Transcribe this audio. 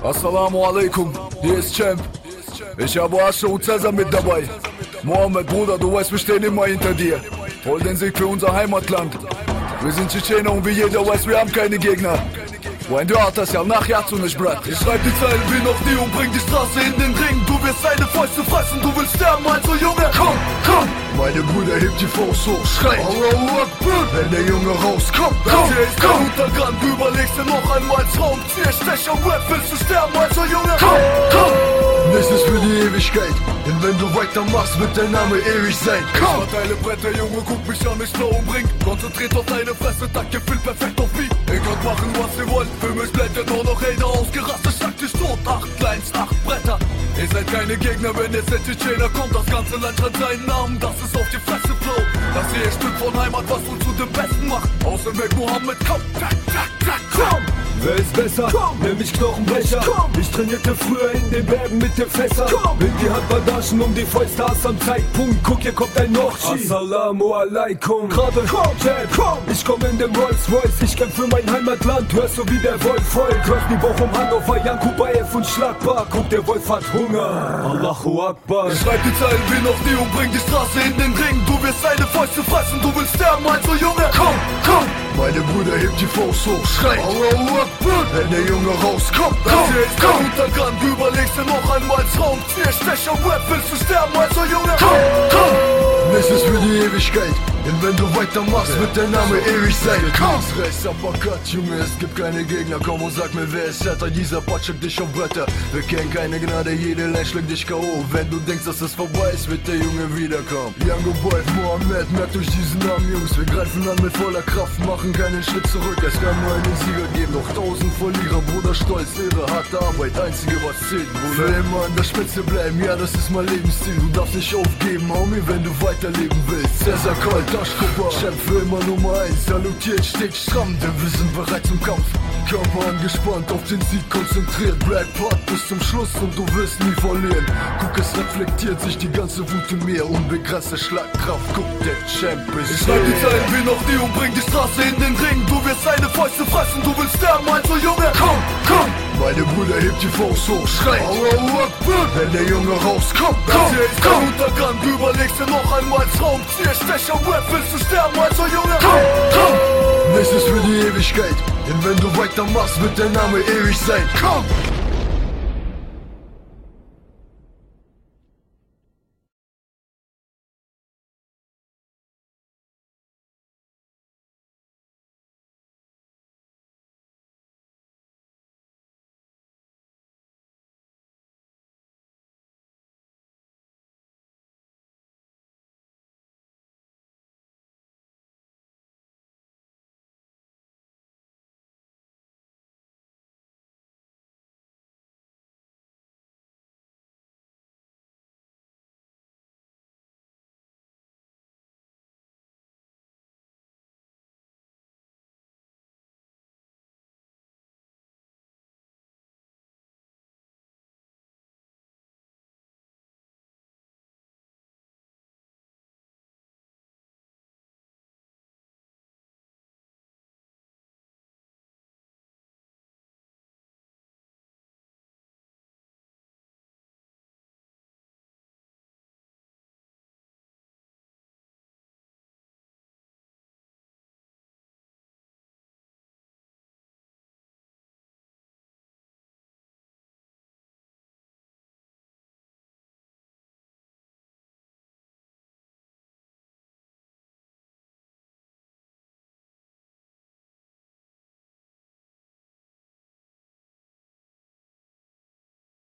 Assalamu alaikum, hier ist Champ. Ich habe Asche und Cäsar mit dabei. Mohammed, Bruder, du weißt, wir stehen immer hinter dir. Hol den Sieg für unser Heimatland. Wir sind Tschetschener und wie jeder weiß, wir haben keine Gegner. When du hast das ja nach Yazu nicht, Brad. Ich schreib die Zeilen wie noch nie und bring die Straße in den Ring. Du wirst deine Fäuste fressen, du willst sterben, also Junge. Komm, komm! Meine Brüder, hebt die Faust hoch, schreit Allahu Akbar, wenn der Junge rauskommt. Das hier ist der Untergrund, du überlegst dir noch einmal Traum. Stecher, Rap, willst du sterben, also Junge. Komm, komm! Nichts ist für die Ewigkeit, denn wenn du weitermachst, wird dein Name ewig sein. Komm! Ich verteile Bretter, Junge, guck mich an, ich blau und bring. Konzentriert auf deine Fresse, Tag gefüllt perfekt auf Beat. Ihr könnt machen, was ihr wollt, für mich bleibt ja nur noch Hater ausgerastet, schlag dich tot. 8 Lines, 8 Bretter. Ihr seid keine Gegner, wenn jetzt der Tschetschener kommt. Das ganze Land schreit seinen Namen, das ist auf die Fresse Flow. Das hier ist Stück von Heimat, was uns zu dem Besten macht. Aus dem Weg Mohammed, komm, komm! Wer ist besser? Komm. Nämlich Knochenbrecher. Komm. Ich trainierte früher in den Bergen mit dem Fässer. Mit die Handbandagen um die Fäuste hast am Zeitpunkt. Guck, hier kommt ein Nochi. Assalamu alaikum. Gerade komm. Ich komm in dem Rolls Royce. Ich kämpf für mein Heimatland. Hörst du wie der Wolf heult. Läuft die Bauch um Hannover, Jankubaev und Schlagbar. Guck, der Wolf hat Hunger. Allahu Akbar. Ich schreib die Zeilen wie noch nie und bring die Straße in den Ring. Du wirst deine Fäuste fressen, du willst sterben, also Junge. Komm, komm! Meine Brüder, hebt die Faust hoch, schreit Allahu Akbar, wenn der Junge rauskommt. Das hier ist der Untergrund, du überlegst dir noch einmal Traum. Stecher, Rap, willst du sterben, also Junge. Komm, komm! Nichts ist für die Ewigkeit, denn wenn du weitermachst, wird dein Name ewig sein. Komm! Rechts, Uppercut, Junge, es gibt keine Gegner. Komm und sag mir, wer ist härter? Dieser Patsch schickt dich auf Bretter. Wir kennen keine Gnade, jede Line schlägt dich K.O. Wenn du denkst, dass es vorbei ist, wird der Junge wiederkommen. Jango Boy, Mohammed, merkt euch diesen Namen, Jungs. Wir greifen an mit voller Kraft, machen keinen Schritt zurück. Es kann nur einen Sieger geben, noch 1000 Verlierer. Bruder, Stolz, Ehre, harte Arbeit, einzige was zählt, Bruder. Für immer an der Spitze bleiben, ja, das ist mein Lebensstil. Du darfst nicht aufgeben, Homie, wenn du weiterleben willst. Cäsar Colt, Aschkopa, Chef für immer Nummer 1. Salutiert, steht stramm, denn wir sind bereit zum Kampf. Körper angespannt, auf den Sieg konzentriert. Black Part bis zum Schluss und du wirst nie verlieren. Guck, es reflektiert sich die ganze Wut in mir. Unbegrenzte Schlagkraft, guck, der Champ ist. Ich schreib die Zeilen wie noch nie und bring die Straße in den Ring. Du wirst deine Fäuste fressen, du willst sterben, also Junge. Komm, komm! Meine Brüder, hebt die Faust hoch, schreit Allahu Akbar, wenn der Junge rauskommt. Das hier ist der Untergrund, du überlegst dir noch einmal Traum. Stecher, Rap, willst du sterben, also Junge. Komm, komm! Nichts ist für die Ewigkeit, denn wenn du weitermachst, wird dein Name ewig sein. Komm!